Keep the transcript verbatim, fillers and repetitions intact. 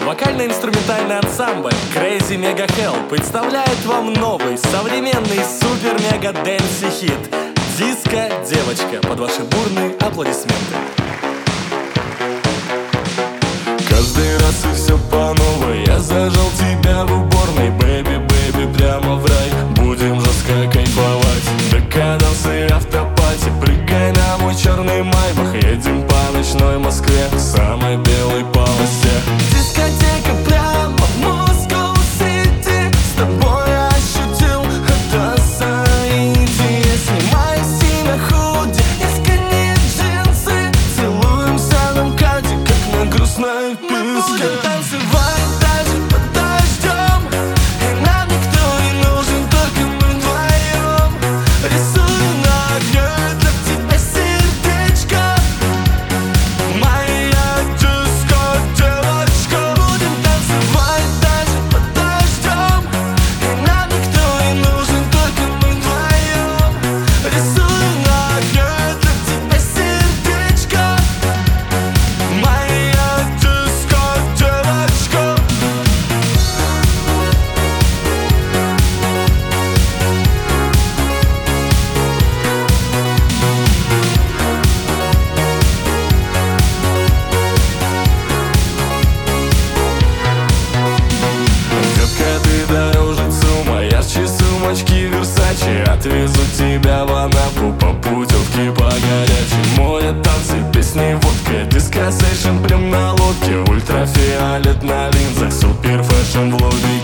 Вокально-инструментальный ансамбль Crazy Mega Hell представляет вам новый, современный супер-мега-дэнси-хит «Диско-девочка» под ваши бурные аплодисменты. Каждый раз и все по новой. Я зажал тебя в уборной, бэби, бэби, прямо в рай. Будем жестко кайфовать, декадансы автопати. Прыгай на мой черный майбах, едем по ночной Москве, самой белой полосе. Дискотека прямо в Москва-Сити, с тобой ощутил это соитие. Снимай себе худи, искренние джинсы, целуемся на МКАДе, как на грустной песке. Мы будем танцевать даже под дождем, и нам никто не нужен, только мы вдвоем. Рисую на огне для тебя сердечко, моя диско-девочка. Будем танцевать даже под дождем, и нам никто не нужен, только мы вдвоем. Рисую на огне для тебя сердечко, моя диско-девочка. Детка, ты дороже ЦУМа, ярче сумочки Версачи. Отвезу тебя в Анапу по путевке по горячей. Море, танцы, песни, водка, диско-сейшн прям на лодке. Ультрафиолет на линзах, супер фэшн в лобби